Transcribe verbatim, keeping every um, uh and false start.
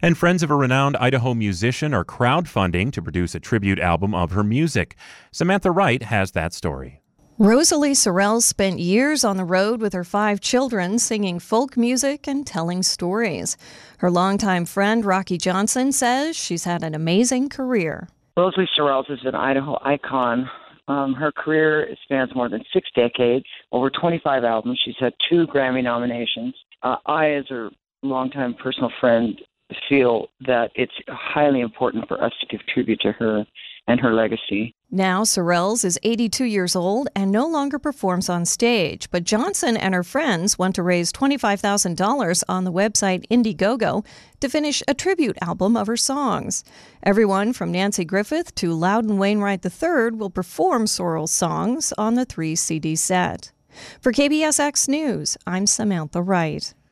And friends of a renowned Idaho musician are crowdfunding to produce a tribute album of her music. Samantha Wright has that story. Rosalie Sorrell spent years on the road with her five children singing folk music and telling stories. Her longtime friend Rocky Johnson says she's had an amazing career. Rosalie Sorrell is an Idaho icon. Um, her career spans more than six decades, over twenty-five albums. She's had two Grammy nominations. Uh, I, as her longtime personal friend, feel that it's highly important for us to give tribute to her and her legacy. Now, Sorrells is eighty-two years old and no longer performs on stage, but Johnson and her friends want to raise twenty-five thousand dollars on the website Indiegogo to finish a tribute album of her songs. Everyone from Nancy Griffith to Loudon Wainwright the third will perform Sorrell's songs on the three C D set. For K B S X News, I'm Samantha Wright.